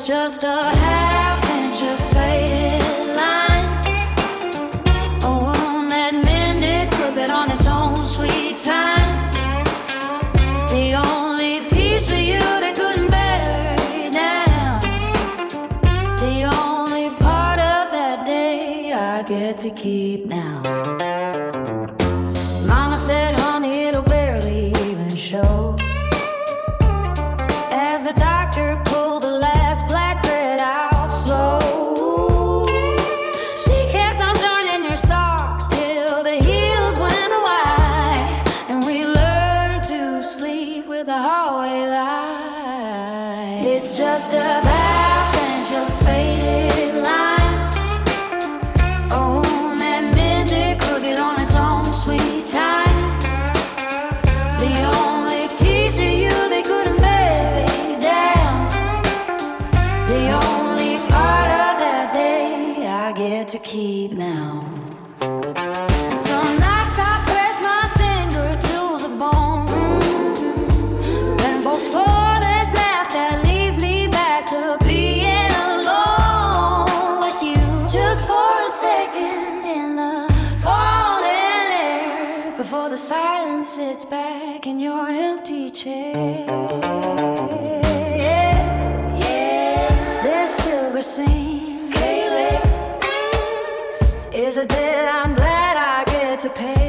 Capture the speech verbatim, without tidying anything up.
just a half inch of faded line, a wound that mended crooked on its own sweet time. The only piece of you that couldn't bear down, the only part of that day I get to keep now. Mama said, honey, it'll barely even show, as the doctor pulled the last black thread out slow. She kept on darning your socks till the heels went wide, and we learned to sleep with the hallway light. It's just a half inch of faded line, a wound that mended crooked on its own sweet time. The only piece of you they couldn't bear down, the only part of that day I get to keep now. And some nights I press my finger to the bone, thankful for this nap that leads me back to being alone with you, just for a second in the falling air, before the silence sits back in your empty chair. Yeah, yeah. This silver scene is a debt I'm glad I get to pay.